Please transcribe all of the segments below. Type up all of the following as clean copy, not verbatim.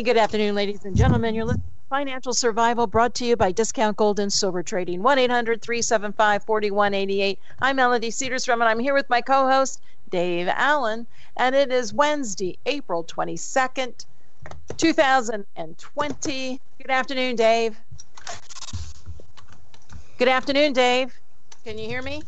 good afternoon, ladies and gentlemen. You're listening to Financial Survival, brought to you by Discount Gold and Silver Trading. 1-800-375-4188. I'm Melody Cedarstrom, and I'm here with my co-host, Dave Allen. And it is Wednesday, April 22nd, 2020. Good afternoon, Dave. Good afternoon, Dave. Can you hear me?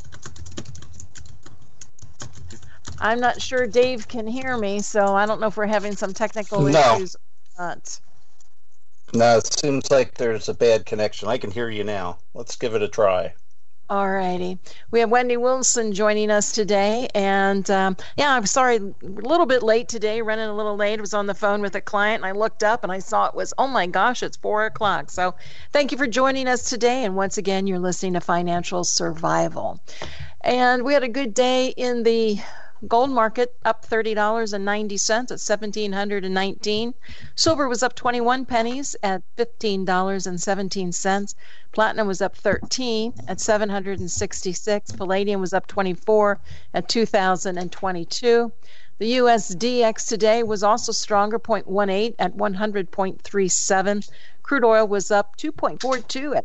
I'm not sure Dave can hear me, so I don't know if we're having some technical issues or not. No, it seems like there's a bad connection. I can hear you now. Let's give it a try. All righty. We have Wendy Wilson joining us today. And I'm sorry, a little bit late today, running a little late. I was on the phone with a client, and I looked up and I saw it was, oh my gosh, it's 4 o'clock. So thank you for joining us today. And once again, you're listening to Financial Survival. And we had a good day in the gold market, up $30.90 at $1,719. Silver was up 21 pennies at $15.17. Platinum was up 13 at $766. Palladium was up 24 at $2,022. The USDX today was also stronger, 0.18 at 100.37. Crude oil was up 2.42 at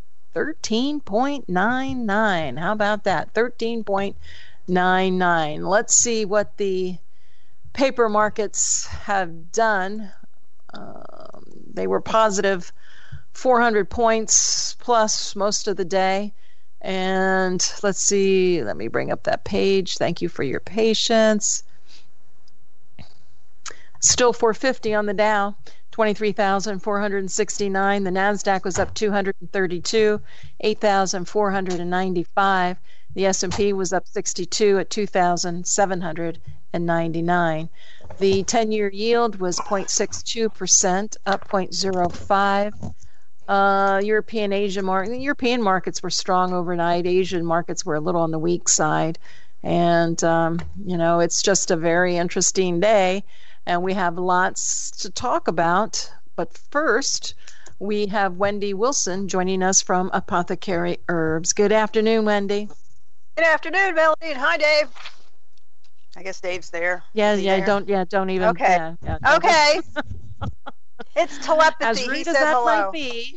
13.99. How about that? 13.99. Let's see what the paper markets have done. They were positive 400 points plus most of the day. And let's see, let me bring up that page. Thank you for your patience. Still 450 on the Dow, 23,469. The NASDAQ was up 232, 8,495. The S&P was up 62 at 2,799. The 10-year yield was 0.62%, up 0.05. European markets were strong overnight. Asian markets were a little on the weak side. And, it's just a very interesting day. And we have lots to talk about. But first, we have Wendy Wilson joining us from Apothecary Herbs. Good afternoon, Wendy. Good afternoon, Melody. Hi, Dave. I guess Dave's there. Don't even. Okay. Don't. Okay. It's telepathy. As rude he as said that hello. might be.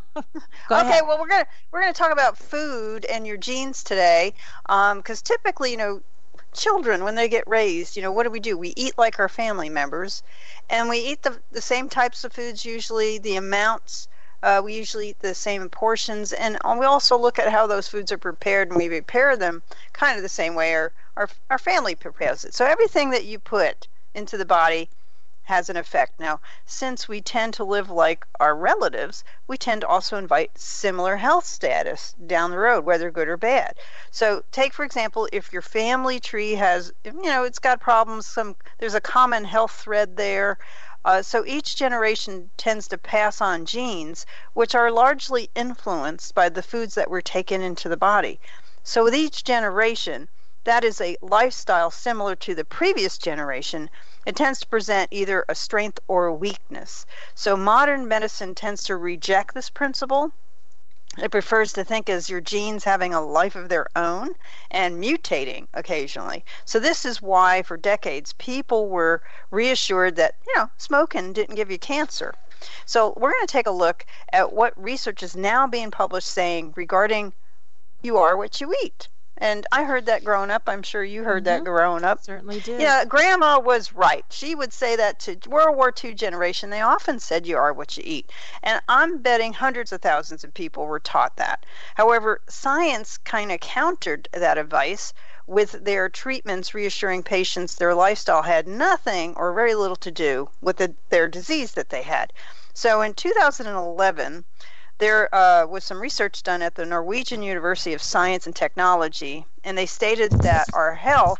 Okay. Well, we're gonna talk about food and your genes today, because typically, children, when they get raised, what do? We eat like our family members, and we eat the same types of foods. Usually, the amounts. We usually eat the same portions, and we also look at how those foods are prepared, and we prepare them kind of the same way our family prepares it. So everything that you put into the body has an effect. Now, since we tend to live like our relatives, we tend to also invite similar health status down the road, whether good or bad. So take, for example, if your family tree has, it's got problems, there's a common health thread there. So each generation tends to pass on genes, which are largely influenced by the foods that were taken into the body. So with each generation, that is a lifestyle similar to the previous generation. It tends to present either a strength or a weakness. So modern medicine tends to reject this principle. It prefers to think as your genes having a life of their own and mutating occasionally. So this is why for decades people were reassured that, smoking didn't give you cancer. So we're going to take a look at what research is now being published saying regarding you are what you eat. And I heard that growing up. I'm sure you heard that growing up. Certainly did. Yeah, Grandma was right. She would say that to World War II generation. They often said you are what you eat. And I'm betting hundreds of thousands of people were taught that. However, science kind of countered that advice with their treatments reassuring patients their lifestyle had nothing or very little to do with their disease that they had. So in 2011, there was some research done at the Norwegian University of Science and Technology, and they stated that our health,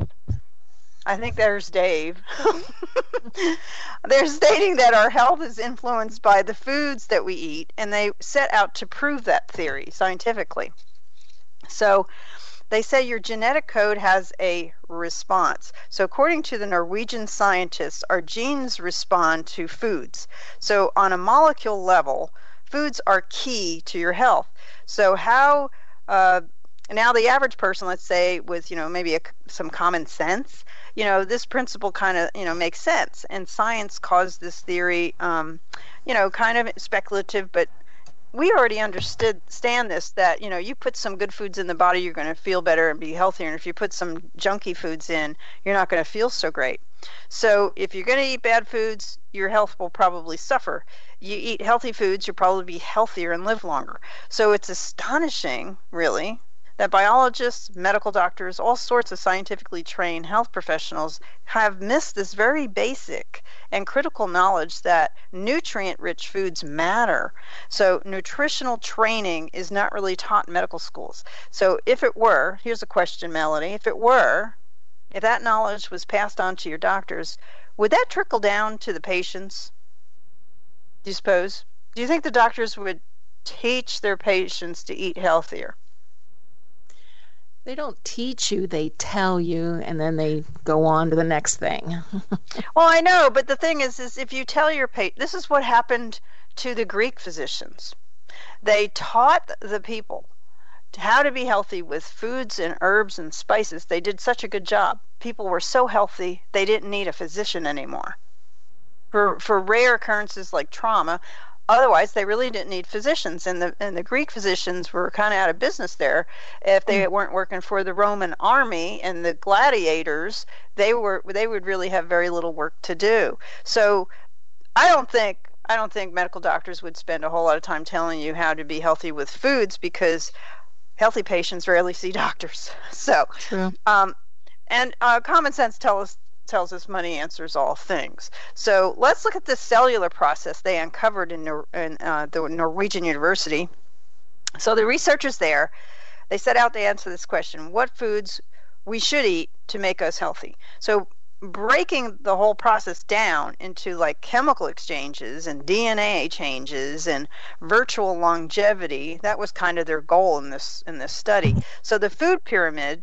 I think there's Dave, they're stating that our health is influenced by the foods that we eat, and they set out to prove that theory scientifically. So they say your genetic code has a response. So according to the Norwegian scientists, our genes respond to foods. So on a molecule level, foods are key to your health. So how now the average person, let's say with maybe some common sense, this principle kind of, makes sense. And science caused this theory, kind of speculative, but we already understand this, that, you put some good foods in the body, you're going to feel better and be healthier. And if you put some junky foods in, you're not going to feel so great. So if you're going to eat bad foods, your health will probably suffer. You eat healthy foods, you'll probably be healthier and live longer. So it's astonishing, really, that biologists, medical doctors, all sorts of scientifically trained health professionals have missed this very basic and critical knowledge that nutrient-rich foods matter. So nutritional training is not really taught in medical schools. So if it were, here's a question, Melanie, if that knowledge was passed on to your doctors, would that trickle down to the patients? Do you suppose? Do you think the doctors would teach their patients to eat healthier? They don't teach you, they tell you, and then they go on to the next thing. Well, I know, but the thing is if you tell your patient, this is what happened to the Greek physicians. They taught the people how to be healthy with foods and herbs and spices. They did such a good job. People were so healthy, they didn't need a physician anymore. For rare occurrences like trauma, otherwise, they really didn't need physicians, and the Greek physicians were kind of out of business there. If they weren't working for the Roman army and the gladiators, they would really have very little work to do. So, I don't think medical doctors would spend a whole lot of time telling you how to be healthy with foods, because healthy patients rarely see doctors. So, true. And common sense tells us money answers all things. So let's look at the cellular process they uncovered in the Norwegian University. So the researchers there, they set out to answer this question: what foods we should eat to make us healthy? So breaking the whole process down into like chemical exchanges and DNA changes and virtual longevity, that was kind of their goal in this study. So the food pyramid,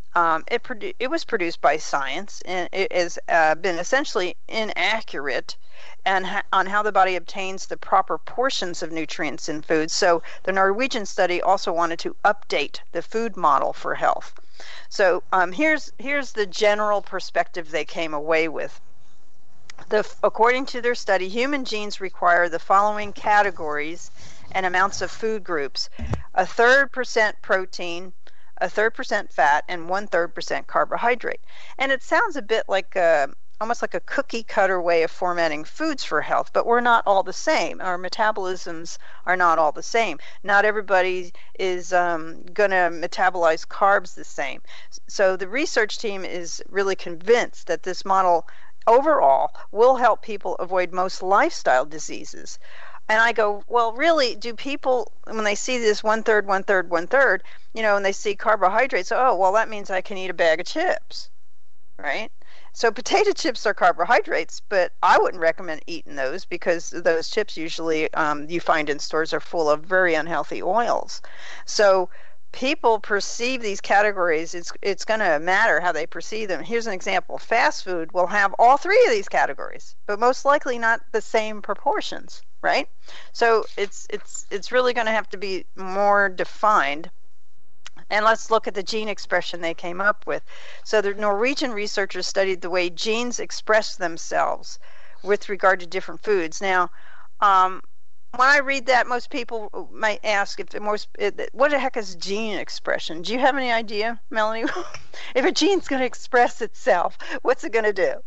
it was produced by science, and it has been essentially inaccurate on how the body obtains the proper portions of nutrients in foods. So the Norwegian study also wanted to update the food model for health. So here's the general perspective they came away with. According to their study, human genes require the following categories and amounts of food groups: 1/3% protein, 1/3% fat, and 1/3% carbohydrate. And it sounds a bit like almost like a cookie cutter way of formatting foods for health, but we're not all the same. Our metabolisms are not all the same. Not everybody is going to metabolize carbs the same. So the research team is really convinced that this model overall will help people avoid most lifestyle diseases. And I go, well, really, do people, when they see this 1/3, 1/3, 1/3, and they see carbohydrates, oh, well, that means I can eat a bag of chips, right? So potato chips are carbohydrates, but I wouldn't recommend eating those, because those chips usually you find in stores are full of very unhealthy oils. So people perceive these categories. It's going to matter how they perceive them. Here's an example. Fast food will have all three of these categories, but most likely not the same proportions, right? So it's really going to have to be more defined. And let's look at the gene expression they came up with. So the Norwegian researchers studied the way genes express themselves with regard to different foods. Now, when I read that, most people might ask what the heck is gene expression? Do you have any idea, Melanie? If a gene's going to express itself, what's it going to do?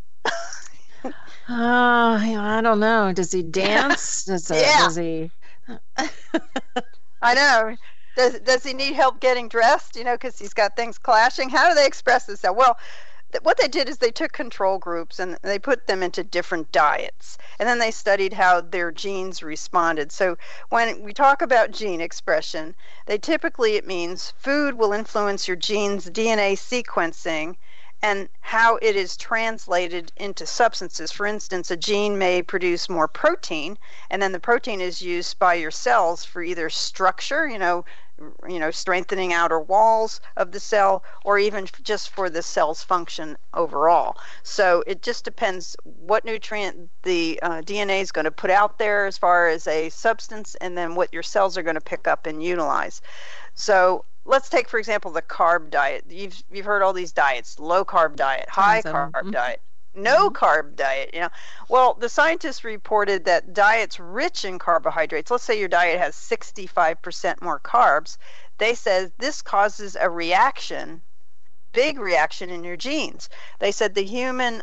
I don't know. Does he dance? Does he? I know. Does he need help getting dressed? Because he's got things clashing. How do they express this? Well, what they did is they took control groups and they put them into different diets, and then they studied how their genes responded. So when we talk about gene expression, it means food will influence your gene's DNA sequencing and how it is translated into substances. For instance, a gene may produce more protein, and then the protein is used by your cells for either structure, strengthening outer walls of the cell, or even just for the cell's function overall. So it just depends what nutrient the DNA is going to put out there as far as a substance, and then what your cells are going to pick up and utilize. So let's take, for example, the carb diet. You've heard all these diets: low carb diet, high carb diet, no carb diet. Well, the scientists reported that diets rich in carbohydrates, let's say your diet has 65% more carbs, they said this causes a reaction, big reaction in your genes. They said the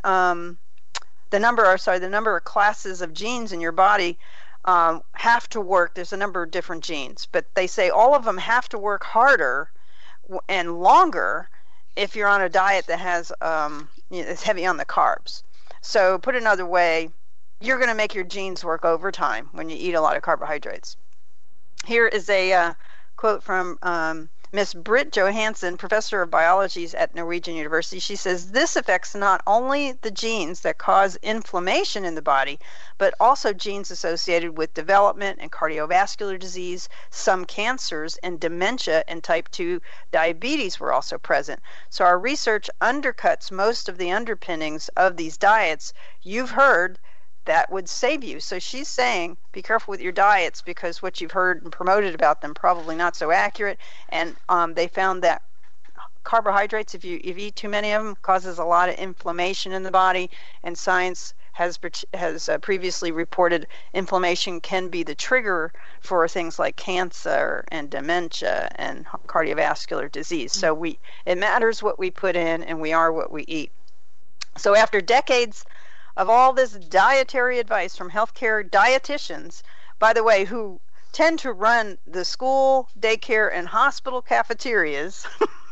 number of classes of genes in your body have to work. There's a number of different genes, but they say all of them have to work harder and longer if you're on a diet that has is heavy on the carbs. So put another way, you're going to make your genes work overtime when you eat a lot of carbohydrates. Here is a quote from Miss Britt Johansson, professor of biology at Norwegian University. She says, this affects not only the genes that cause inflammation in the body, but also genes associated with development and cardiovascular disease, some cancers, and dementia and type 2 diabetes were also present. So our research undercuts most of the underpinnings of these diets. You've heard that would save you. So she's saying, be careful with your diets, because what you've heard and promoted about them probably not so accurate. And they found that carbohydrates, if you eat too many of them, causes a lot of inflammation in the body. And science has previously reported inflammation can be the trigger for things like cancer and dementia and cardiovascular disease. So it matters what we put in, and we are what we eat. So after decades of all this dietary advice from healthcare dietitians, by the way, who tend to run the school, daycare, and hospital cafeterias,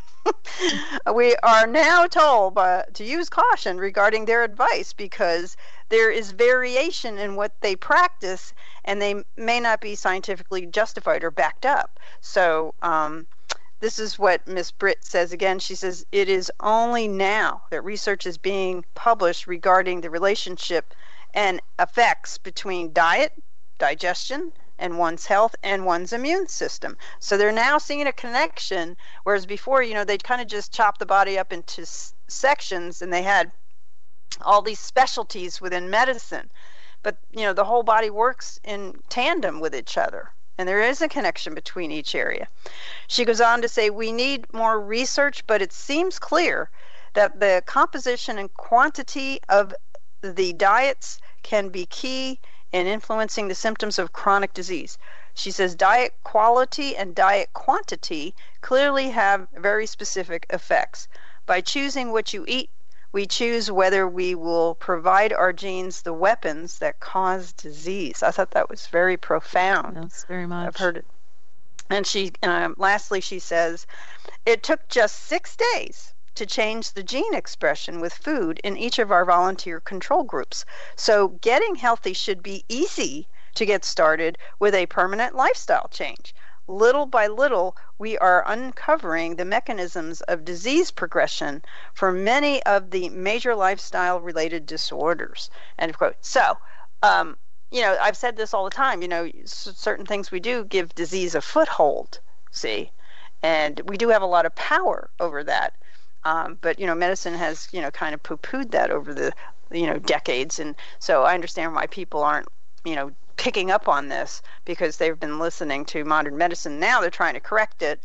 we are now told to use caution regarding their advice, because there is variation in what they practice, and they may not be scientifically justified or backed up. So this is what Ms. Britt says again. She says, it is only now that research is being published regarding the relationship and effects between diet, digestion, and one's health and one's immune system. So they're now seeing a connection, whereas before, they'd kind of just chop the body up into sections, and they had all these specialties within medicine. But, the whole body works in tandem with each other. And there is a connection between each area. She goes on to say, we need more research, but it seems clear that the composition and quantity of the diets can be key in influencing the symptoms of chronic disease. She says diet quality and diet quantity clearly have very specific effects. By choosing what you eat, we choose whether we will provide our genes the weapons that cause disease. I thought that was very profound. Yes, very much. I've heard it. And she, lastly, she says, it took just 6 days to change the gene expression with food in each of our volunteer control groups. So getting healthy should be easy to get started with a permanent lifestyle change. Little by little, we are uncovering the mechanisms of disease progression for many of the major lifestyle-related disorders. End quote. So, I've said this all the time. Certain things we do give disease a foothold, see? And we do have a lot of power over that. But, medicine has, kind of poo-pooed that over the, decades. And so I understand why people aren't, picking up on this, because they've been listening to modern medicine. Now they're trying to correct it.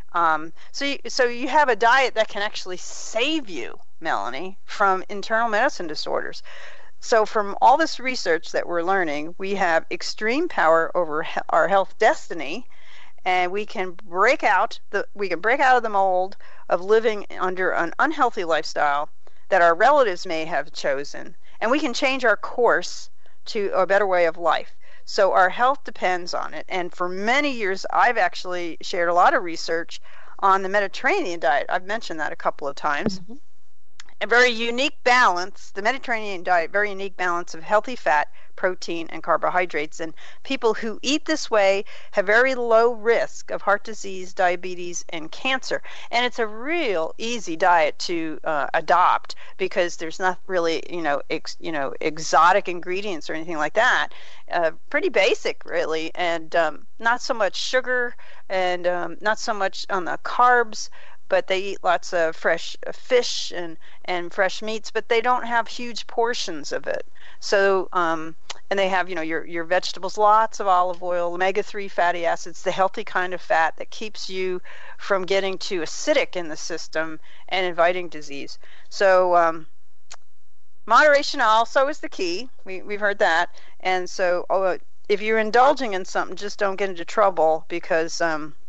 So you have a diet that can actually save you, Melanie, from internal medicine disorders. So from all this research that we're learning, we have extreme power over our health destiny, and we can break out of the mold of living under an unhealthy lifestyle that our relatives may have chosen, and we can change our course to a better way of life. So our health depends on it. And for many years, I've actually shared a lot of research on the Mediterranean diet. I've mentioned that a couple of times. Mm-hmm. A very unique balance, the Mediterranean diet, very unique balance of healthy fat, protein, and carbohydrates. And people who eat this way have very low risk of heart disease, diabetes, and cancer. And it's a real easy diet to adopt, because there's not really, exotic ingredients or anything like that. Pretty basic, really, and not so much sugar, and not so much on the carbs. but they eat lots of fresh fish and fresh meats, but they don't have huge portions of it. So, and they have, your vegetables, lots of olive oil, omega-3 fatty acids, the healthy kind of fat that keeps you from getting too acidic in the system and inviting disease. So, moderation also is the key. We've heard that. And so if you're indulging in something, just don't get into trouble because,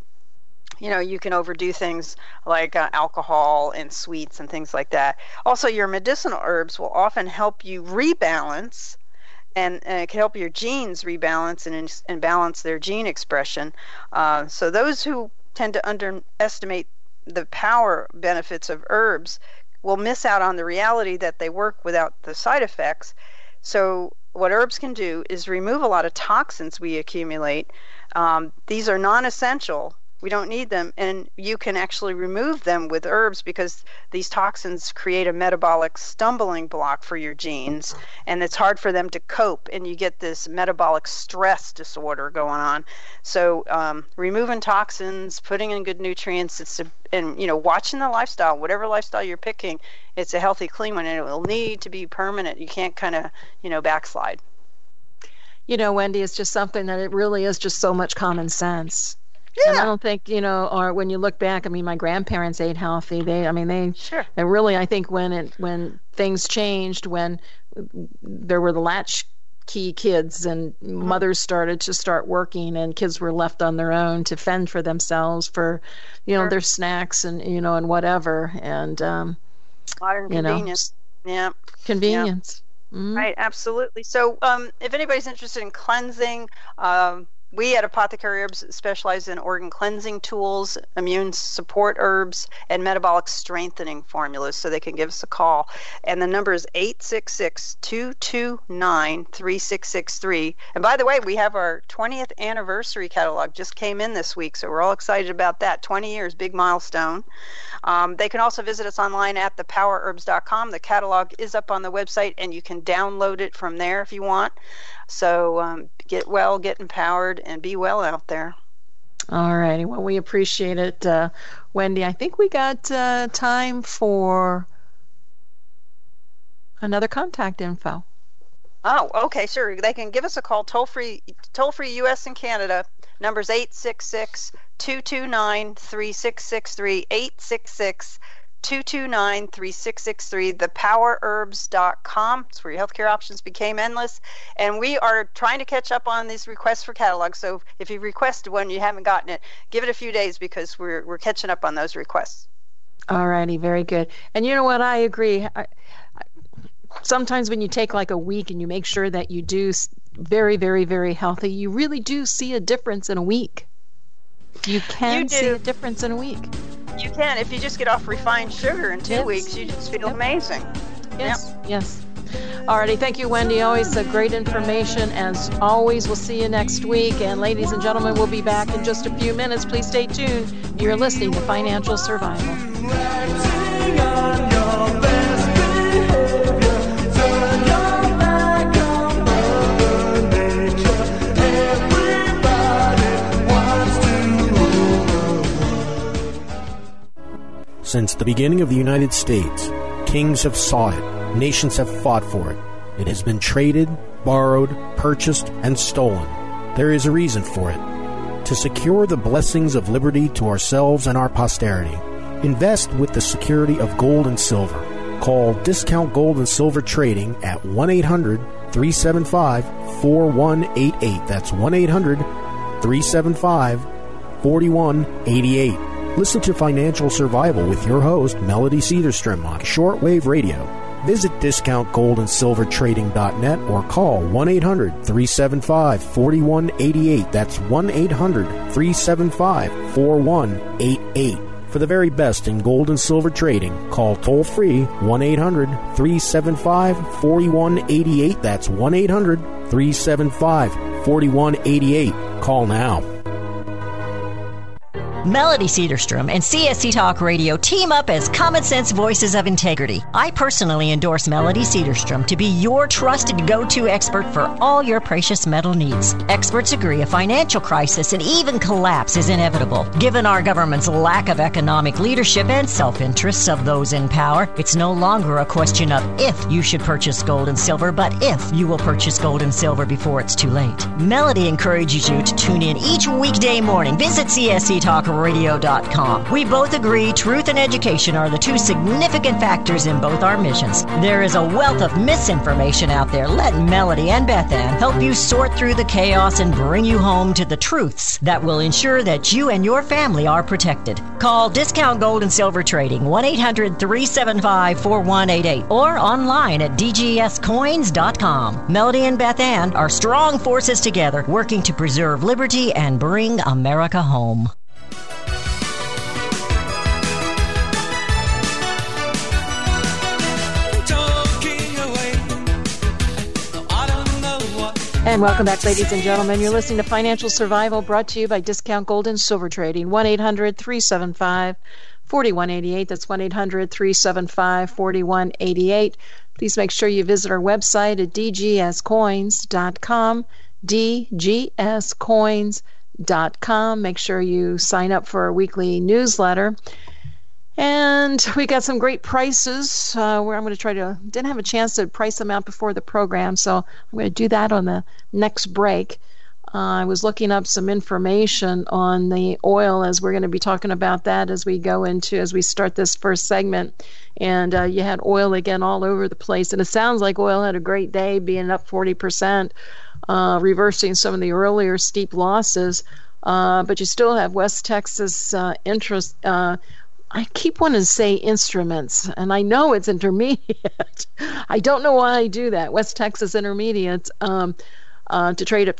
you can overdo things like alcohol and sweets and things like that. Also, your medicinal herbs will often help you rebalance, and it can help your genes rebalance and balance their gene expression. So those who tend to underestimate the power benefits of herbs will miss out on the reality that they work without the side effects. So what herbs can do is remove a lot of toxins we accumulate. These are non-essential. We don't need them, and you can actually remove them with herbs because these toxins create a metabolic stumbling block for your genes, and it's hard for them to cope, and you get this metabolic stress disorder going on. So removing toxins, putting in good nutrients, watching the lifestyle, whatever lifestyle you're picking, it's a healthy, clean one, and it will need to be permanent. You can't kind of, backslide. Wendy, it's just something that it really is just so much common sense. Yeah. And I don't think, or when you look back, my grandparents ate healthy. They really, I think when things changed, when there were the latchkey kids and mothers started working and kids were left on their own to fend for themselves for, their snacks and, and whatever. And, modern convenience. Yeah. Convenience. Yeah. Mm-hmm. Right. Absolutely. So, if anybody's interested in cleansing, we at Apothecary Herbs specialize in organ cleansing tools, immune support herbs, and metabolic strengthening formulas, so they can give us a call. And the number is 866-229-3663. And by the way, we have our 20th anniversary catalog just came in this week, so we're all excited about that. 20 years, big milestone. They can also visit us online at thepowerherbs.com. The catalog is up on the website, and you can download it from there if you want. So get well, get empowered, and be well out there. All righty. Well, we appreciate it, Wendy. I think we got time for another contact info. Oh, okay, sure. They can give us a call toll-free U.S. and Canada. Number's 866-229-3663, 866-229-3663, thepowerherbs.com. It's where your healthcare options became endless. And we are trying to catch up on these requests for catalogs. So if you requested one, you haven't gotten it, give it a few days because we're catching up on those requests. All righty, very good. And you know what? I agree. Sometimes when you take like a week and you make sure that you do very, very, very healthy, you really do see a difference in a week. You can see a difference in a week. You can. If you just get off refined sugar in 2 weeks, you just feel amazing. Yes, yes. Alrighty, thank you, Wendy. Always great information. As always, we'll see you next week. And ladies and gentlemen, we'll be back in just a few minutes. Please stay tuned. You're listening to Financial Survival. Since the beginning of the United States, kings have sought it, nations have fought for it. It has been traded, borrowed, purchased, and stolen. There is a reason for it. To secure the blessings of liberty to ourselves and our posterity, invest with the security of gold and silver. Call Discount Gold and Silver Trading at 1-800-375-4188. That's 1-800-375-4188. Listen to Financial Survival with your host, Melody Cedarstrom, on shortwave radio. Visit discountgoldandsilvertrading.net or call 1-800-375-4188. That's 1-800-375-4188. For the very best in gold and silver trading, call toll-free 1-800-375-4188. That's 1-800-375-4188. Call now. Melody Cedarstrom and CSC Talk Radio team up as common sense voices of integrity. I personally endorse Melody Cedarstrom to be your trusted go-to expert for all your precious metal needs. Experts agree a financial crisis and even collapse is inevitable. Given our government's lack of economic leadership and self-interests of those in power, it's no longer a question of if you should purchase gold and silver, but if you will purchase gold and silver before it's too late. Melody encourages you to tune in each weekday morning. Visit csctalkradio.com. We both agree truth and education are the two significant factors in both our missions. There is a wealth of misinformation out there. Let Melody and Beth Ann help you sort through the chaos and bring you home to the truths that will ensure that you and your family are protected. Call Discount Gold and Silver Trading 1-800-375-4188 or online at dgscoins.com. Melody and Beth Ann are strong forces together working to preserve liberty and bring America home. And welcome back, ladies and gentlemen. You're listening to Financial Survival, brought to you by Discount Gold and Silver Trading. 1-800-375-4188. That's 1-800-375-4188. Please make sure you visit our website at dgscoins.com, dgscoins.com. Make sure you sign up for our weekly newsletter. And we got some great prices where I'm going to didn't have a chance to price them out before the program, so I'm going to do that on the next break. I was looking up some information on the oil, as we're going to be talking about that as we start this first segment. And you had oil again all over the place. And it sounds like oil had a great day, being up 40%, reversing some of the earlier steep losses. But you still have West Texas interest. I keep wanting to say instruments, and I know it's intermediate. I don't know why I do that. West Texas Intermediate to trade at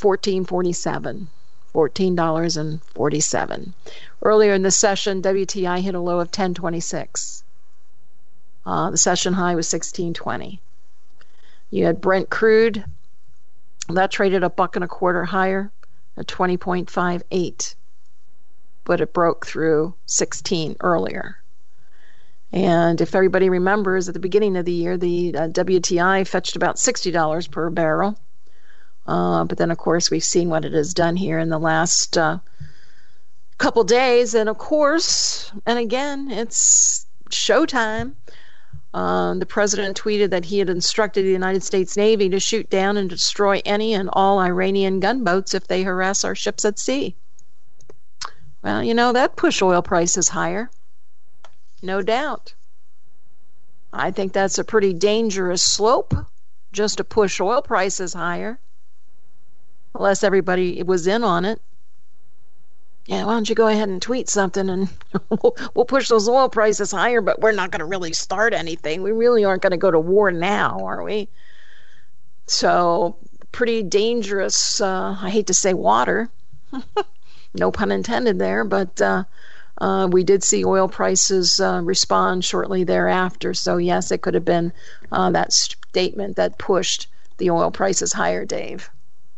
$14.47. Earlier in the session, WTI hit a low of 10.26. The session high was 16.20. You had Brent crude that traded $1.25 higher at 20.58. But it broke through 16 earlier. And if everybody remembers, at the beginning of the year, the WTI fetched about $60 per barrel. But then, of course, we've seen what it has done here in the last couple days. And, of course, and again, it's showtime. The president tweeted that he had instructed the United States Navy to shoot down and destroy any and all Iranian gunboats if they harass our ships at sea. Well, that pushed oil prices higher. No doubt. I think that's a pretty dangerous slope, just to push oil prices higher. Unless everybody was in on it. Yeah, why don't you go ahead and tweet something and we'll push those oil prices higher, but we're not going to really start anything. We really aren't going to go to war now, are we? So, pretty dangerous, I hate to say water. No pun intended there, but we did see oil prices respond shortly thereafter. So, yes, it could have been that statement that pushed the oil prices higher, Dave.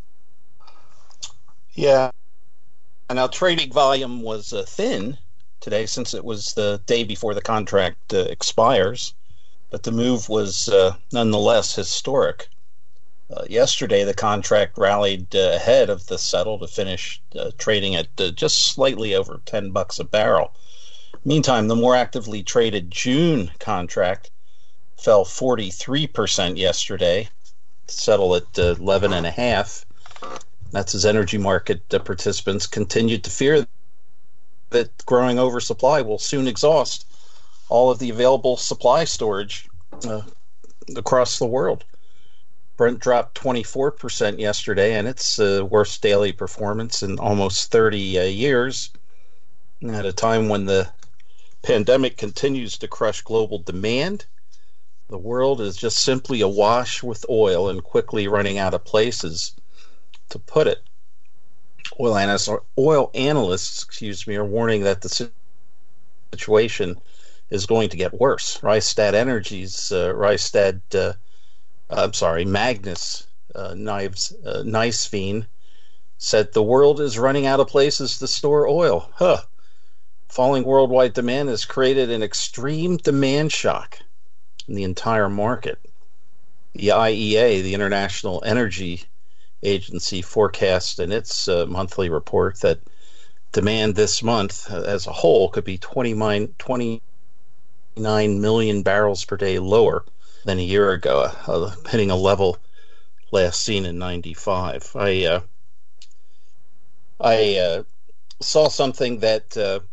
Yeah. Now, trading volume was thin today since it was the day before the contract expires, but the move was nonetheless historic. Yesterday, the contract rallied ahead of the settle to finish trading at just slightly over $10 a barrel. Meantime, the more actively traded June contract fell 43% yesterday, to settle at 11.5. That's as energy market participants continued to fear that growing oversupply will soon exhaust all of the available supply storage across the world. Brent dropped 24% yesterday, and it's the worst daily performance in almost 30 years. At a time when the pandemic continues to crush global demand, the world is just simply awash with oil and quickly running out of places to put it. Oil analysts are warning that the situation is going to get worse. Rystad Energy's Magnus Niceveen said the world is running out of places to store oil. falling worldwide demand has created an extreme demand shock in the entire market. The IEA, the International Energy Agency, forecast in its monthly report that demand this month as a whole could be 29 million barrels per day lower than a year ago, hitting a level last seen in 95. I saw something that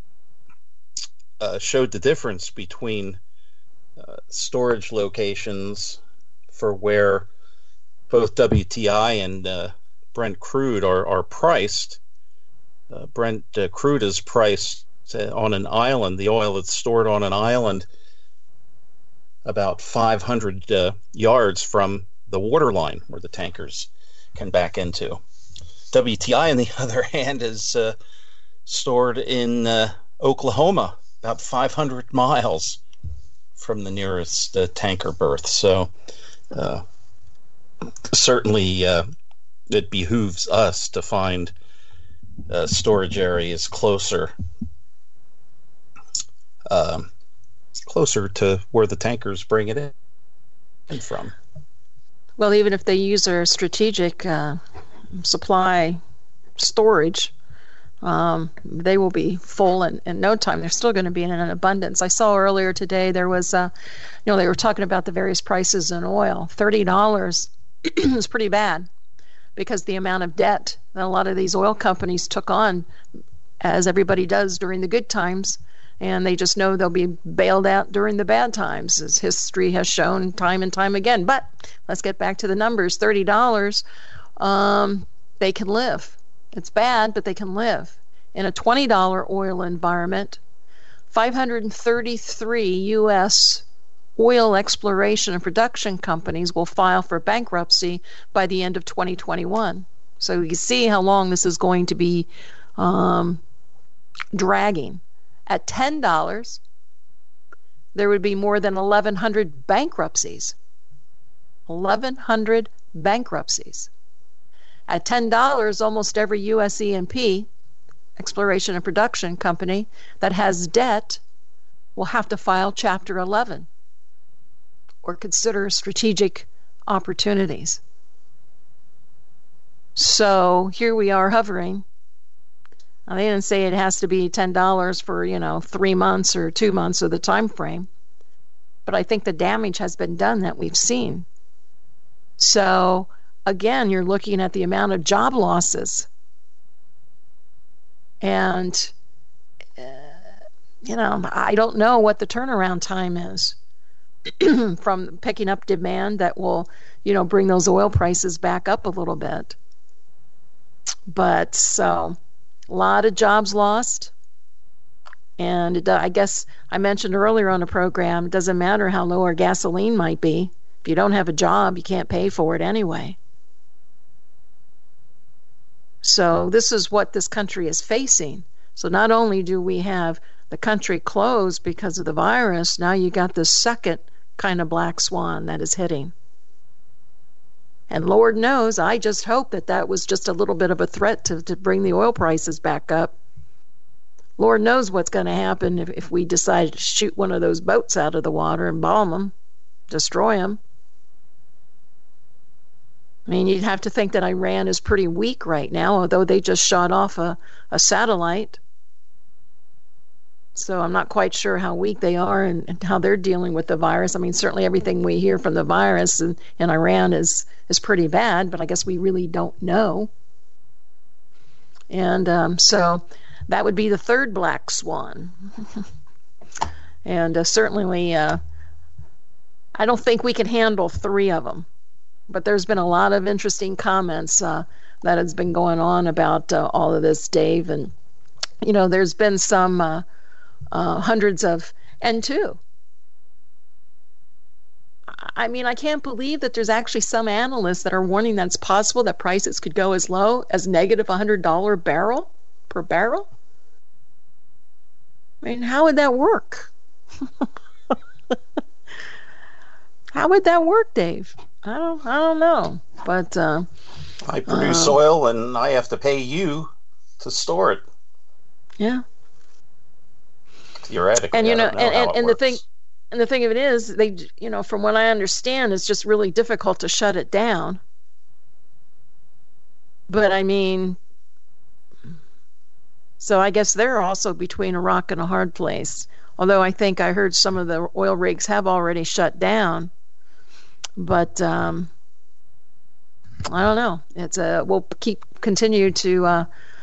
showed the difference between storage locations for where both WTI and Brent crude are priced. Brent crude is priced on an island, the oil that's stored on an island about 500 yards from the waterline where the tankers can back into. WTI, on the other hand, is stored in Oklahoma, about 500 miles from the nearest tanker berth. So certainly it behooves us to find storage areas closer to where the tankers bring it in from. Well, even if they use their strategic supply storage, they will be full in no time. They're still going to be in an abundance. I saw earlier today there was, they were talking about the various prices in oil. $30 is pretty bad because the amount of debt that a lot of these oil companies took on, as everybody does during the good times, and they just know they'll be bailed out during the bad times, as history has shown time and time again. But let's get back to the numbers. $30, they can live. It's bad, but they can live. In a $20 oil environment, 533 U.S. oil exploration and production companies will file for bankruptcy by the end of 2021. So you see how long this is going to be dragging. At $10, there would be more than 1,100 bankruptcies. 1,100 bankruptcies. At $10, almost every U.S. E&P, exploration and production company, that has debt will have to file Chapter 11 or consider strategic opportunities. So here we are hovering. Now, they didn't say it has to be $10 for, 3 months or 2 months or the time frame. But I think the damage has been done that we've seen. So again, you're looking at the amount of job losses. And, I don't know what the turnaround time is from picking up demand that will, bring those oil prices back up a little bit. But so a lot of jobs lost. And I guess I mentioned earlier on the program, it doesn't matter how low our gasoline might be. If you don't have a job, you can't pay for it anyway. So this is what this country is facing. So not only do we have the country closed because of the virus, now you got the second kind of black swan that is hitting. And Lord knows, I just hope that was just a little bit of a threat to bring the oil prices back up. Lord knows what's going to happen if we decide to shoot one of those boats out of the water and bomb them, destroy them. I mean, you'd have to think that Iran is pretty weak right now, although they just shot off a satellite. So I'm not quite sure how weak they are and how they're dealing with the virus. I mean, certainly everything we hear from the virus in Iran is pretty bad, but I guess we really don't know. And so that would be the third black swan. And certainly I don't think we can handle 3 of them. But there's been a lot of interesting comments that has been going on about all of this, Dave. And, there's been some hundreds of, and 2. I mean, I can't believe that there's actually some analysts that are warning that it's possible that prices could go as low as negative $100 per barrel. I mean, how would that work? How would that work, Dave? I don't know. But I produce oil and I have to pay you to store it. Yeah. Theoretically, and I don't know how it works. The thing of it is, they, from what I understand, it's just really difficult to shut it down. But I mean, so I guess they're also between a rock and a hard place. Although I think I heard some of the oil rigs have already shut down. But I don't know. We'll continue to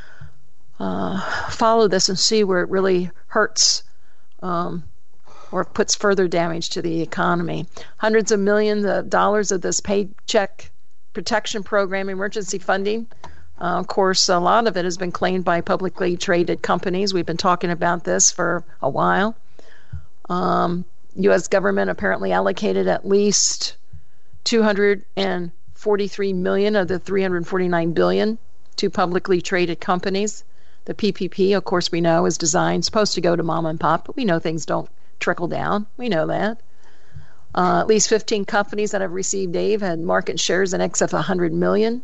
follow this and see where it really hurts or puts further damage to the economy. Hundreds of millions of dollars of this Paycheck Protection Program emergency funding. Of course, a lot of it has been claimed by publicly traded companies. We've been talking about this for a while. U.S. government apparently allocated at least $243 million of the $349 billion to publicly traded companies. The PPP, of course, we know is supposed to go to mom and pop, but we know things don't trickle down. We know that. At least 15 companies that have received aid had market shares in excess of 100 million.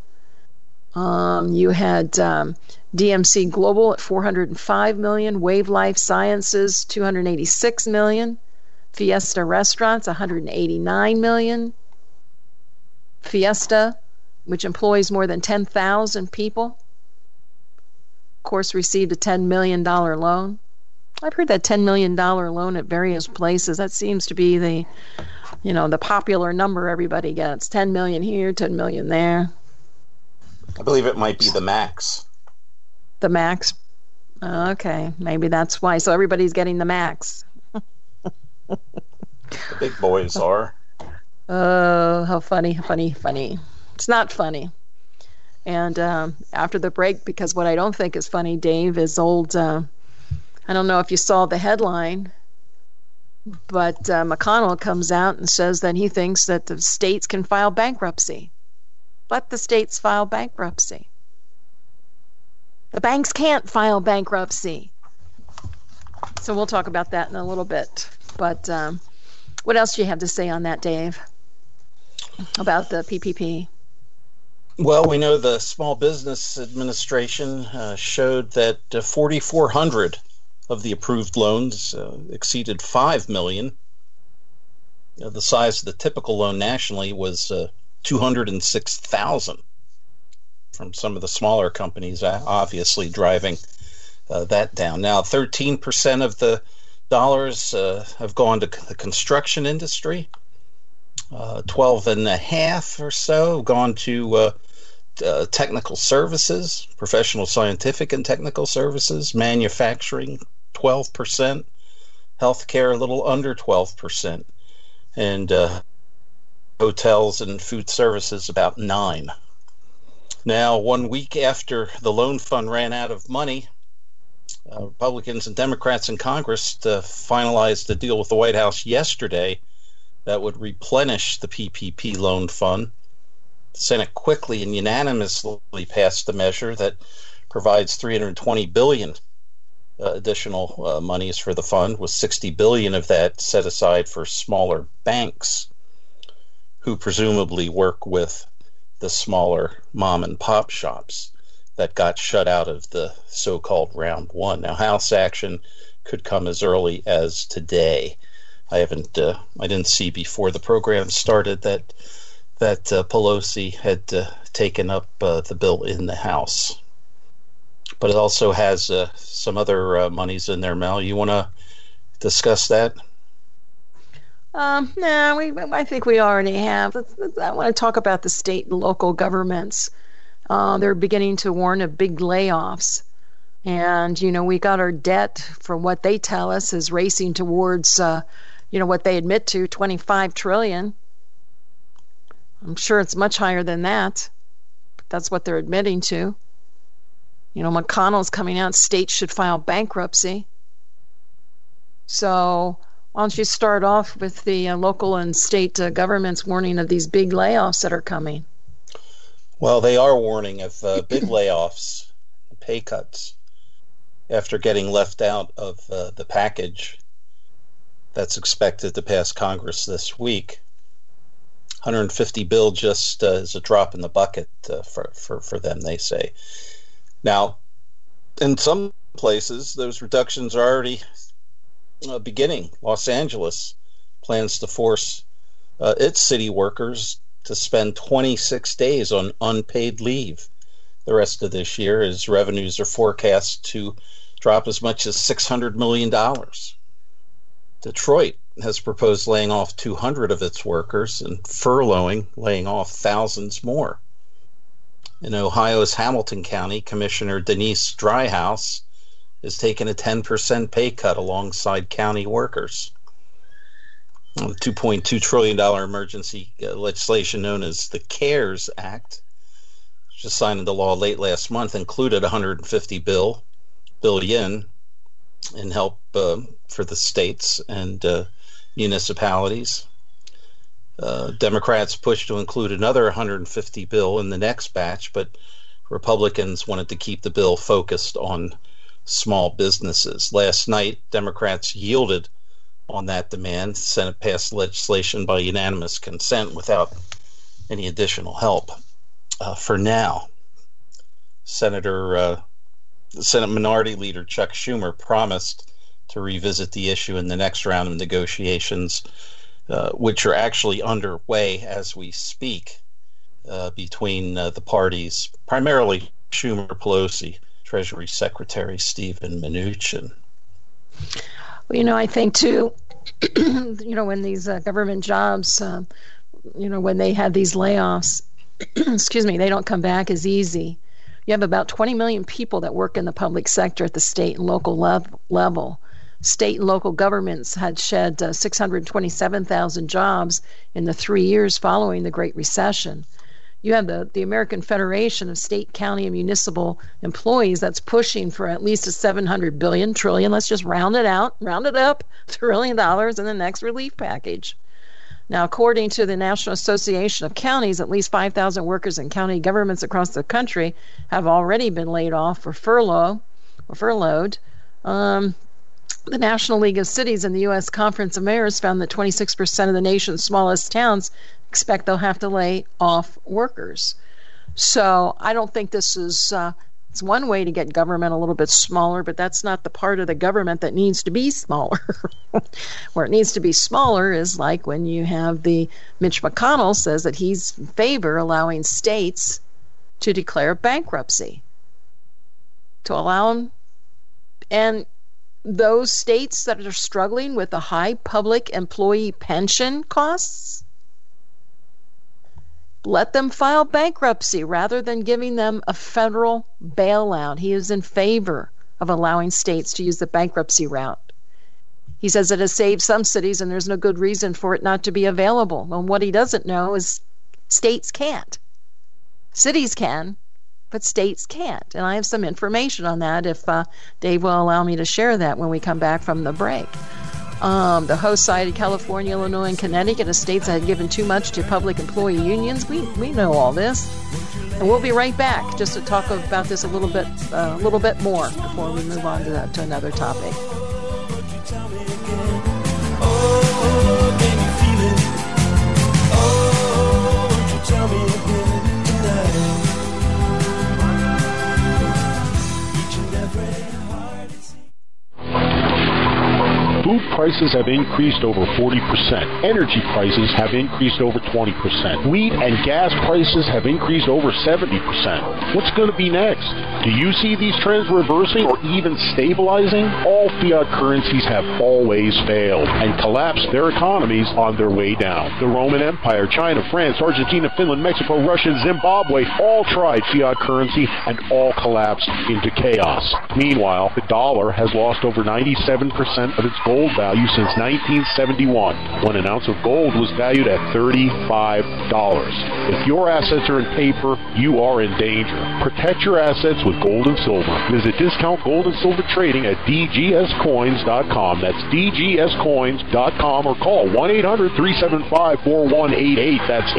You had DMC Global at 405 million, Wave Life Sciences 286 million, Fiesta Restaurants 189 million. Fiesta, which employs more than 10,000 people, of course, received a $10 million loan. I've heard that $10 million loan at various places. That seems to be the popular number everybody gets. 10 million here, 10 million there. I believe it might be the max. The max? Okay, maybe that's why. So everybody's getting the max. The big boys are. Oh, how funny. It's not funny. And after the break, because what I don't think is funny, Dave, is old... I don't know if you saw the headline, but McConnell comes out and says that he thinks that the states can file bankruptcy. Let the states file bankruptcy. The banks can't file bankruptcy. So we'll talk about that in a little bit. But what else do you have to say on that, Dave, about the PPP? Well, we know the Small Business Administration showed that 4,400 of the approved loans exceeded 5 million. The size of the typical loan nationally was 206,000 from some of the smaller companies, obviously driving that down. Now, 13% of the dollars have gone to the construction industry. 12.5 or so have gone to technical services, professional, scientific, and technical services, manufacturing, 12%, healthcare, a little under 12%, and hotels and food services, about 9%. Now, 1 week after the loan fund ran out of money, Republicans and Democrats in Congress finalized a deal with the White House yesterday that would replenish the PPP loan fund. The Senate quickly and unanimously passed the measure that provides $320 billion additional monies for the fund, with $60 billion of that set aside for smaller banks who presumably work with the smaller mom and pop shops that got shut out of the so-called round one. Now, House action could come as early as today. I didn't see before the program started that Pelosi had taken up the bill in the House. But it also has some other monies in there, Mel. You want to discuss that? No, I think we already have. I want to talk about the state and local governments. They're beginning to warn of big layoffs. And, we got our debt, from what they tell us, is racing towards, what they admit to, $25 trillion. I'm sure it's much higher than that. But that's what they're admitting to. McConnell's coming out, states should file bankruptcy. So why don't you start off with the local and state governments warning of these big layoffs that are coming? Well, they are warning of big layoffs, pay cuts, after getting left out of the package that's expected to pass Congress this week. 150 bill just is a drop in the bucket for them, they say. Now, in some places, those reductions are already beginning. Los Angeles plans to force its city workers to spend 26 days on unpaid leave the rest of this year, as revenues are forecast to drop as much as $600 million. Detroit has proposed laying off 200 of its workers and laying off thousands more. In Ohio's Hamilton County, Commissioner Denise Dryhouse has taken a 10% pay cut alongside county workers. The $2.2 trillion emergency legislation known as the CARES Act, which was signed into law late last month, included $150 billion in help for the states and municipalities. Democrats pushed to include another $150 billion in the next batch, but Republicans wanted to keep the bill focused on small businesses. Last night, Democrats yielded on that demand. The Senate passed legislation by unanimous consent without any additional help. For now, Senate Minority Leader Chuck Schumer promised to revisit the issue in the next round of negotiations, which are actually underway as we speak, between the parties, primarily Schumer, Pelosi, Treasury Secretary Steven Mnuchin. Well, I think too, when these government jobs, when they have these layoffs, excuse me, they don't come back as easy. You have about 20 million people that work in the public sector at the state and local level. State and local governments had shed 627,000 jobs in the 3 years following the Great Recession. You have the American Federation of State, County, and Municipal Employees that's pushing for at least a $700 trillion, let's just round it up, $1 trillion in the next relief package. Now, according to the National Association of Counties, at least 5,000 workers in county governments across the country have already been laid off or furloughed. The National League of Cities and the U.S. Conference of Mayors found that 26% of the nation's smallest towns expect they'll have to lay off workers. So I don't think this is it's one way to get government a little bit smaller, but that's not the part of the government that needs to be smaller. Where it needs to be smaller is like when you have Mitch McConnell says that he's in favor allowing states to declare bankruptcy, to allow them, and those states that are struggling with the high public employee pension costs, let them file bankruptcy rather than giving them a federal bailout. He is in favor of allowing states to use the bankruptcy route. He says it has saved some cities and there's no good reason for it not to be available. And what he doesn't know is states can't. Cities can, but states can't. And I have some information on that if Dave will allow me to share that when we come back from the break. The host cited California, Illinois, and Connecticut as states that had given too much to public employee unions. We know all this. And we'll be right back just to talk about this a little bit more before we move on to another topic. Food prices have increased over 40%. Energy prices have increased over 20%. Wheat and gas prices have increased over 70%. What's going to be next? Do you see these trends reversing or even stabilizing? All fiat currencies have always failed and collapsed their economies on their way down. The Roman Empire, China, France, Argentina, Finland, Mexico, Russia, Zimbabwe all tried fiat currency and all collapsed into chaos. Meanwhile, the dollar has lost over 97% of its gold value since 1971, when an ounce of gold was valued at $35. If your assets are in paper, you are in danger. Protect your assets with gold and silver. Visit Discount Gold and Silver Trading at dgscoins.com. That's dgscoins.com, or call 1-800-375-4188. That's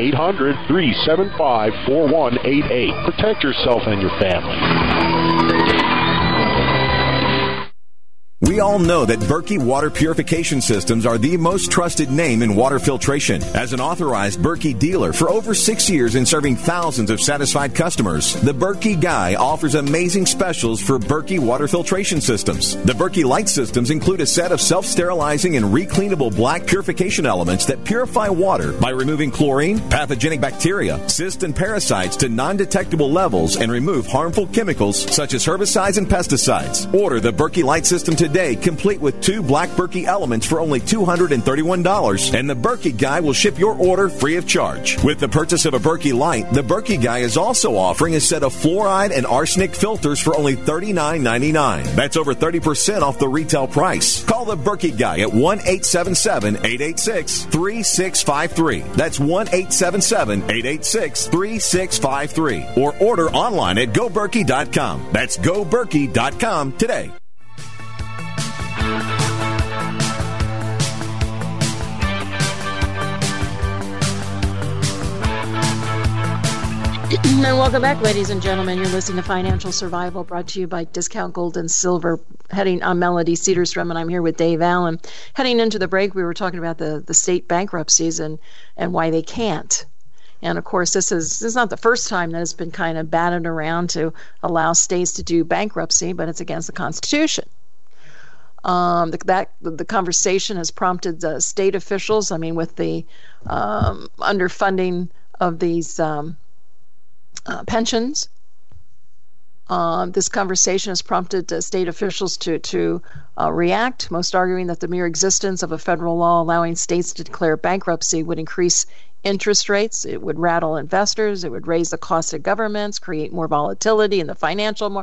800-375-4188. Protect yourself and your family. We We all know that Berkey Water Purification Systems are the most trusted name in water filtration. As an authorized Berkey dealer for over 6 years and serving thousands of satisfied customers, the Berkey Guy offers amazing specials for Berkey water filtration systems. The Berkey Light systems include a set of self-sterilizing and recleanable black purification elements that purify water by removing chlorine, pathogenic bacteria, cysts, and parasites to non-detectable levels and remove harmful chemicals such as herbicides and pesticides. Order the Berkey Light system today, complete with 2 black Berkey elements for only $231, and the Berkey Guy will ship your order free of charge. With the purchase of a Berkey Light, the Berkey Guy is also offering a set of fluoride and arsenic filters for only $39.99. That's over 30% off the retail price. Call the Berkey Guy at 1-877-886-3653. That's 1-877-886-3653. Or order online at GoBerkey.com. That's GoBerkey.com today. And welcome back, ladies and gentlemen. You're listening to Financial Survival, brought to you by Discount Gold and Silver. I'm Melody Cedarstrom, and I'm here with Dave Allen. Heading into the break, we were talking about the state bankruptcies and why they can't. And of course, this is not the first time that it's been kind of batted around to allow states to do bankruptcy, but it's against the Constitution. The conversation has prompted the state officials. I mean, with the underfunding of these pensions. This conversation has prompted state officials to react, most arguing that the mere existence of a federal law allowing states to declare bankruptcy would increase interest rates, it would rattle investors, it would raise the cost of governments, create more volatility in the financial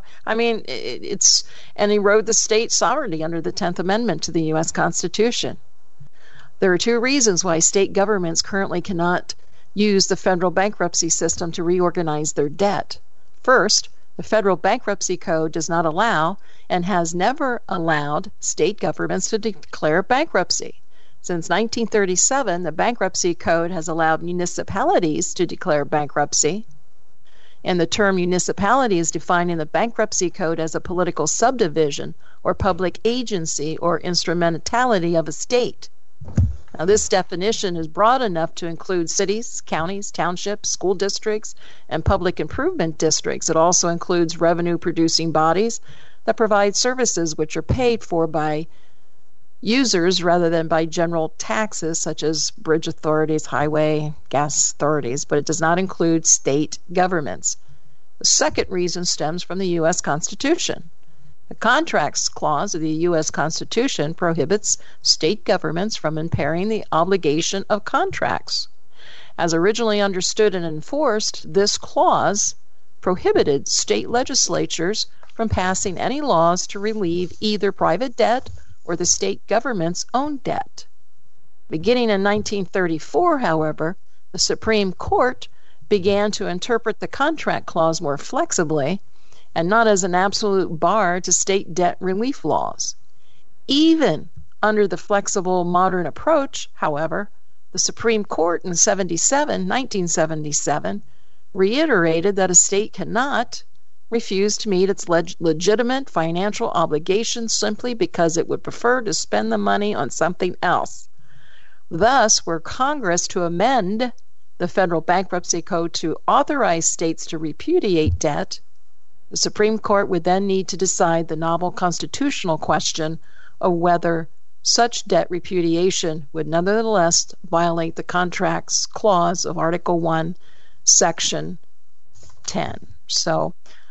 and erode the state sovereignty under the 10th Amendment to the U.S. Constitution. There are 2 reasons why state governments currently cannot use the federal bankruptcy system to reorganize their debt. First, the federal bankruptcy code does not allow and has never allowed state governments to declare bankruptcy. Since 1937, the bankruptcy code has allowed municipalities to declare bankruptcy, and the term municipality is defined in the bankruptcy code as a political subdivision or public agency or instrumentality of a state. Now, this definition is broad enough to include cities, counties, townships, school districts, and public improvement districts. It also includes revenue-producing bodies that provide services which are paid for by users rather than by general taxes such as bridge authorities, highway, gas authorities, but it does not include state governments. The second reason stems from the U.S. Constitution. The Contracts Clause of the U.S. Constitution prohibits state governments from impairing the obligation of contracts. As originally understood and enforced, this clause prohibited state legislatures from passing any laws to relieve either private debt or the state government's own debt. Beginning in 1934, however, the Supreme Court began to interpret the Contract Clause more flexibly and not as an absolute bar to state debt relief laws. Even under the flexible modern approach, however, the Supreme Court in 1977 reiterated that a state cannot refuse to meet its legitimate financial obligations simply because it would prefer to spend the money on something else. Thus, were Congress to amend the federal bankruptcy code to authorize states to repudiate debt, the Supreme Court would then need to decide the novel constitutional question of whether such debt repudiation would nonetheless violate the Contracts Clause of Article 1, Section 10. So,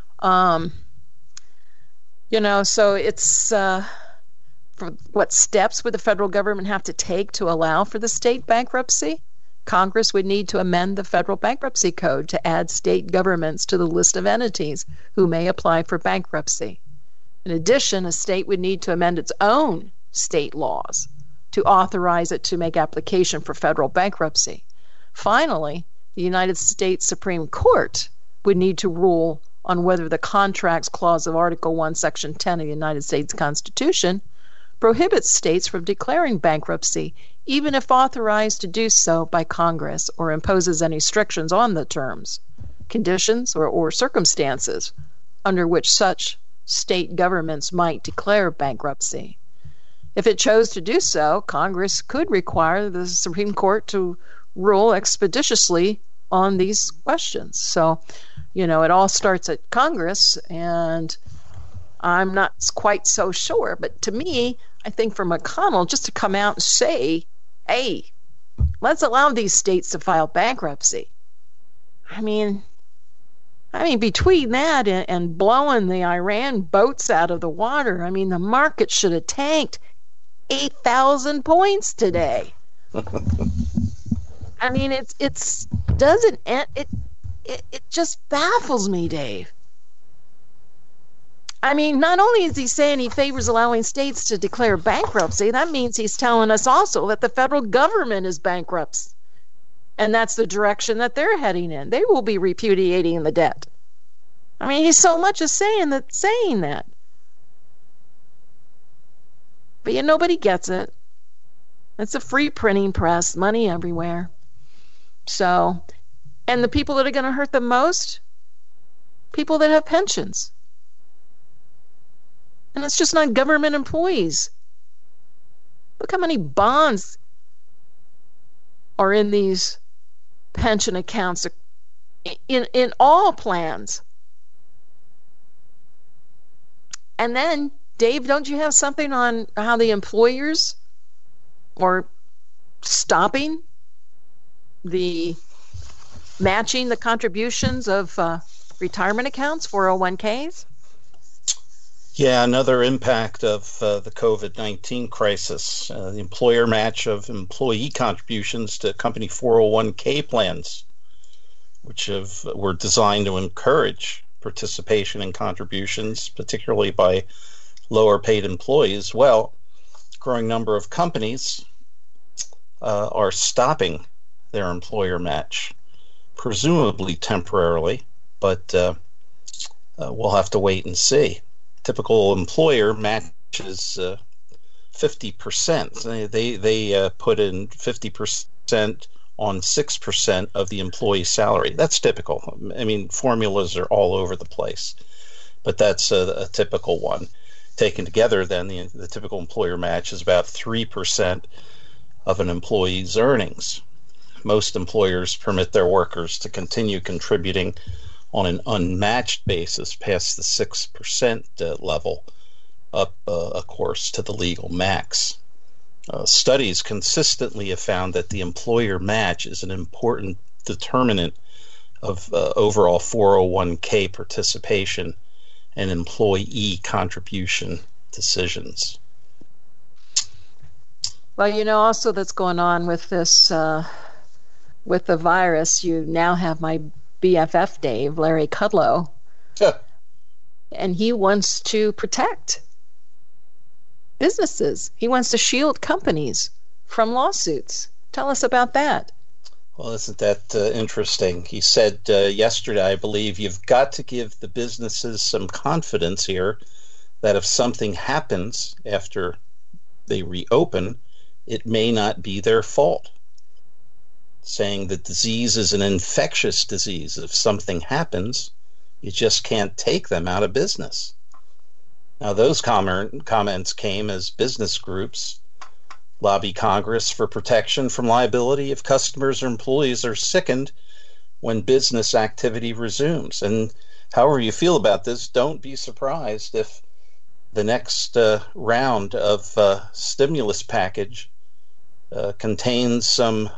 so it's for what steps would the federal government have to take to allow for the state bankruptcy? Congress would need to amend the federal bankruptcy code to add state governments to the list of entities who may apply for bankruptcy. In addition, a state would need to amend its own state laws to authorize it to make application for federal bankruptcy. Finally, the United States Supreme Court would need to rule on whether the Contracts Clause of Article 1, Section 10 of the United States Constitution prohibits states from declaring bankruptcy, even if authorized to do so by Congress, or imposes any restrictions on the terms, conditions, or circumstances under which such state governments might declare bankruptcy. if it chose to do so, Congress could require the Supreme Court to rule expeditiously on these questions. So, it all starts at Congress, and I'm not quite so sure. But to me, I think for McConnell just to come out and say, hey, let's allow these states to file bankruptcy. I mean, between that and blowing the Iran boats out of the water, the market should have tanked 8,000 points today. It just baffles me, Dave. Not only is he saying he favors allowing states to declare bankruptcy, that means he's telling us also that the federal government is bankrupt. And that's the direction that they're heading in. They will be repudiating the debt. He's so much as saying that. But nobody gets it. It's a free printing press, money everywhere. So, and the people that are going to hurt the most? People that have pensions. And it's just not government employees. Look how many bonds are in these pension accounts in all plans. And then, Dave, don't you have something on how the employers are stopping the matching the contributions of retirement accounts, 401ks? Yeah, another impact of the COVID-19 crisis, the employer match of employee contributions to company 401k plans, which were designed to encourage participation in contributions, particularly by lower paid employees. Well, a growing number of companies are stopping their employer match, presumably temporarily, but we'll have to wait and see. Typical employer matches 50%. They put in 50% on 6% of the employee salary. That's typical. Formulas are all over the place, but that's a typical one. Taken together, then the typical employer match is about 3% of an employee's earnings. Most employers permit their workers to continue contributing on an unmatched basis past the 6% level, up, of course, to the legal max. Studies consistently have found that the employer match is an important determinant of overall 401k participation and employee contribution decisions. Well, also that's going on with this, with the virus. You now have my BFF Dave, Larry Kudlow, and he wants to protect businesses. He wants to shield companies from lawsuits. Tell us about that. Well, isn't that interesting? He said yesterday, I believe, you've got to give the businesses some confidence here that if something happens after they reopen, it may not be their fault. Saying that disease is an infectious disease. If something happens, you just can't take them out of business. Now, those comments came as business groups lobby Congress for protection from liability if customers or employees are sickened when business activity resumes. And however you feel about this, don't be surprised if the next round of stimulus package contains some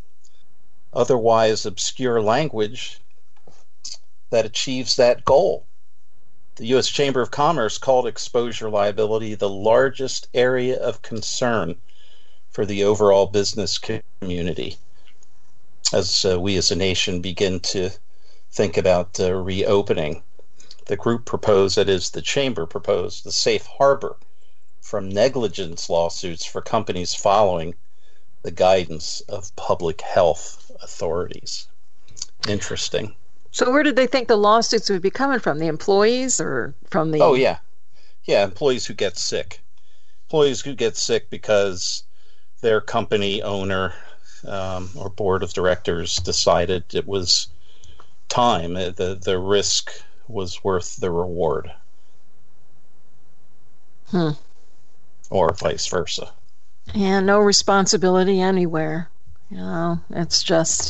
otherwise obscure language that achieves that goal. The U.S. Chamber of Commerce called exposure liability the largest area of concern for the overall business community as we as a nation begin to think about reopening. The group proposed, that is, the Chamber proposed, the safe harbor from negligence lawsuits for companies following the guidance of public health authorities. Interesting. So where did they think the lawsuits would be coming from? The employees or from the... Oh, yeah. Yeah, employees who get sick. Employees who get sick because their company owner or board of directors decided it was time. The risk was worth the reward. or vice versa. And no responsibility anywhere. It's just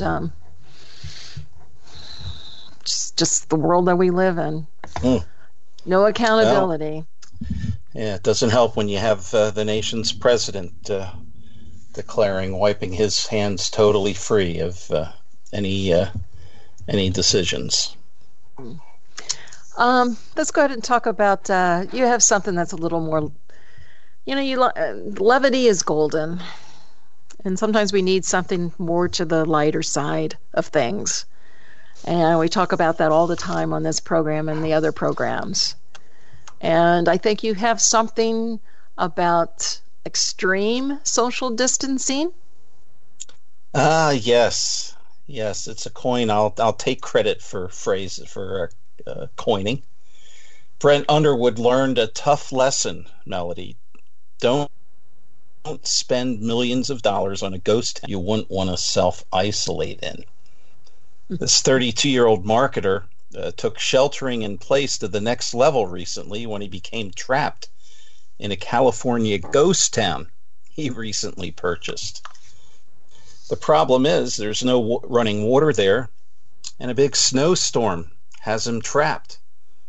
the world that we live in. No accountability. Yeah, it doesn't help when you have the nation's president wiping his hands totally free of any decisions. Let's go ahead and talk about. You have something that's a little more. Levity is golden, and sometimes we need something more to the lighter side of things. And we talk about that all the time on this program and the other programs. And I think you have something about extreme social distancing. Yes, it's a coin. I'll take credit for coining. Brent Underwood learned a tough lesson, Melody. Don't spend millions of dollars on a ghost town you wouldn't want to self-isolate in. This 32-year-old marketer took sheltering in place to the next level recently when he became trapped in a California ghost town he recently purchased. The problem is there's no running water there, and a big snowstorm has him trapped.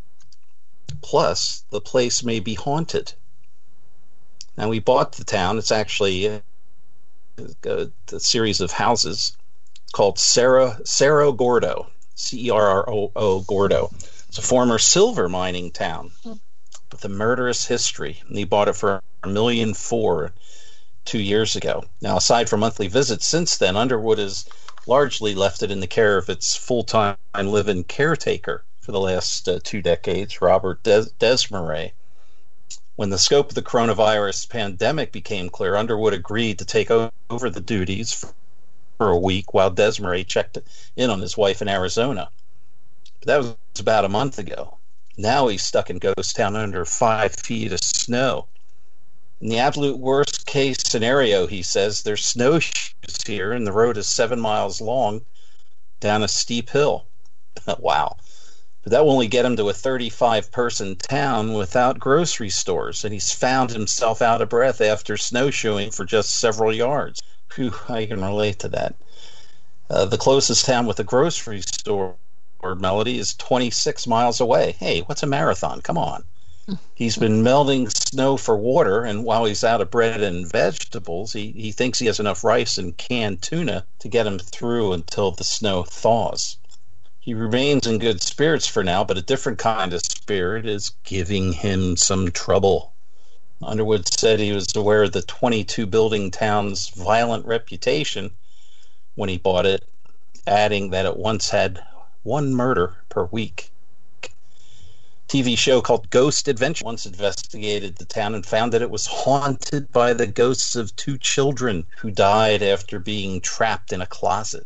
Plus, the place may be haunted. Now, we bought the town. It's actually a series of houses called Cerro Gordo, Cerro Gordo. It's a former silver mining town with a murderous history. And he bought it for $1.4 million 2 years ago. Now, aside from monthly visits since then, Underwood has largely left it in the care of its full-time live-in caretaker for the last 2 decades, Robert Desmarais. When the scope of the coronavirus pandemic became clear, Underwood agreed to take over the duties for a week while Desmarais checked in on his wife in Arizona. But that was about a month ago. Now he's stuck in Ghost Town under 5 feet of snow. In the absolute worst case scenario, he says, there's snowshoes here and the road is 7 miles long down a steep hill. Wow. But that will only get him to a 35-person town without grocery stores, and he's found himself out of breath after snowshoeing for just several yards. Whew, I can relate to that. The closest town with a grocery store, Melody, is 26 miles away. Hey, what's a marathon? Come on. He's been melting snow for water, and while he's out of bread and vegetables, he thinks he has enough rice and canned tuna to get him through until the snow thaws. He remains in good spirits for now, but a different kind of spirit is giving him some trouble. Underwood said he was aware of the 22-building town's violent reputation when he bought it, adding that it once had 1 murder per week. A TV show called Ghost Adventure once investigated the town and found that it was haunted by the ghosts of 2 children who died after being trapped in a closet.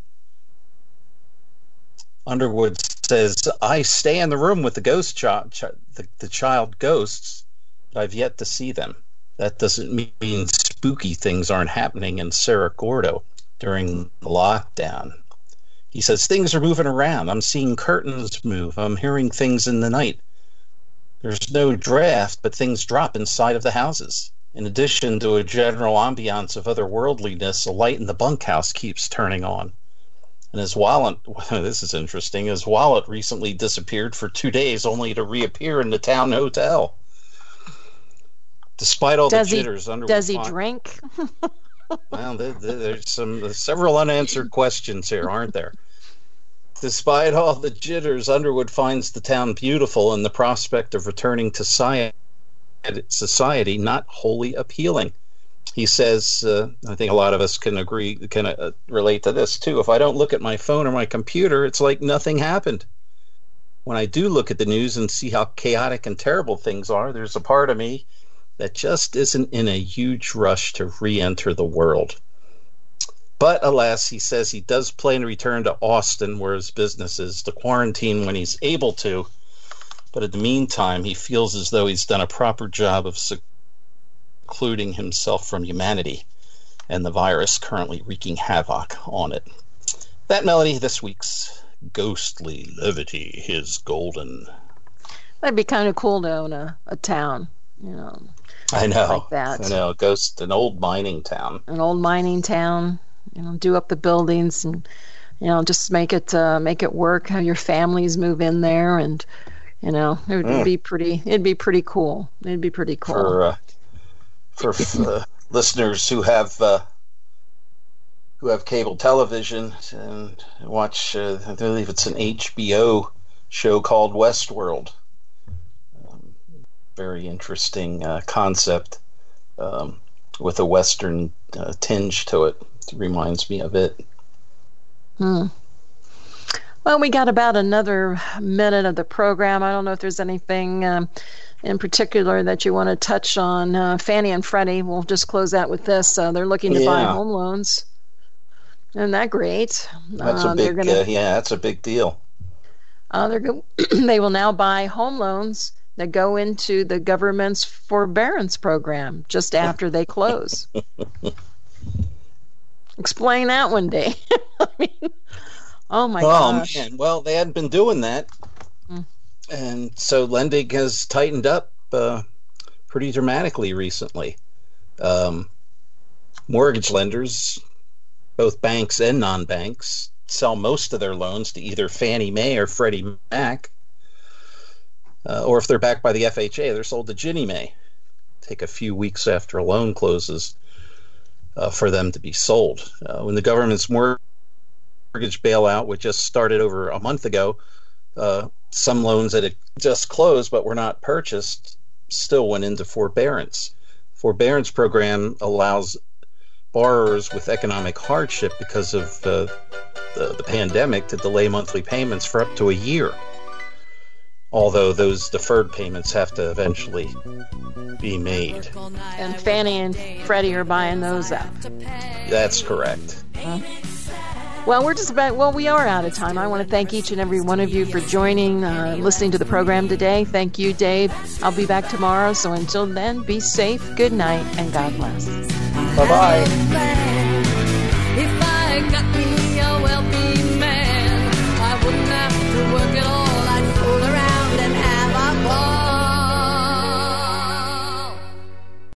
Underwood says, I stay in the room with the ghost the child ghosts, but I've yet to see them. That doesn't mean spooky things aren't happening in Cerro Gordo during the lockdown. He says, things are moving around. I'm seeing curtains move. I'm hearing things in the night. There's no draft, but things drop inside of the houses. In addition to a general ambiance of otherworldliness, a light in the bunkhouse keeps turning on. And his wallet, this is interesting, his wallet recently disappeared for 2 days only to reappear in the town hotel. Despite all the jitters, does he drink? Well, there's several unanswered questions here, aren't there? Despite all the jitters, Underwood finds the town beautiful and the prospect of returning to society not wholly appealing. He says, I think a lot of us can relate to this too. If I don't look at my phone or my computer, it's like nothing happened. When I do look at the news and see how chaotic and terrible things are, there's a part of me that just isn't in a huge rush to re-enter the world. But alas, he says he does plan to return to Austin, where his business is, to quarantine when he's able to. But in the meantime, he feels as though he's done a proper job of secluding himself from humanity and the virus currently wreaking havoc on it. That, Melody, this week's Ghostly Levity is golden. That'd be kind of cool to own a town, I know. Like that. I know. Ghost, an old mining town. An old mining town. Do up the buildings and just make it work. Have your families move in there, and it'd be pretty cool. It'd be pretty cool for listeners who have cable television and watch. I believe it's an HBO show called Westworld. Very interesting concept with a Western tinge to it. It reminds me of it. Well, we got about another minute of the program. I don't know if there's anything in particular that you want to touch on. Fannie and Freddie, we'll just close out with this. They're looking to buy home loans. Isn't that great? That's a big, that's a big deal. They will now buy home loans that go into the government's forbearance program just after they close. Explain that one day. I mean, oh my gosh. Man. Well, they hadn't been doing that. And so lending has tightened up pretty dramatically recently. Mortgage lenders, both banks and non-banks, sell most of their loans to either Fannie Mae or Freddie Mac. Or if they're backed by the FHA, they're sold to Ginnie Mae. Take a few weeks after a loan closes for them to be sold. When the government's mortgage bailout, which just started over a month ago, some loans that had just closed but were not purchased still went into forbearance. Forbearance program allows borrowers with economic hardship because of the pandemic to delay monthly payments for up to a year. Although those deferred payments have to eventually be made. And Fannie and Freddie are buying those out. That's correct. Well, we are out of time. I want to thank each and every one of you for joining, listening to the program today. Thank you, Dave. I'll be back tomorrow. So until then, be safe, good night, and God bless. Bye-bye. If I got me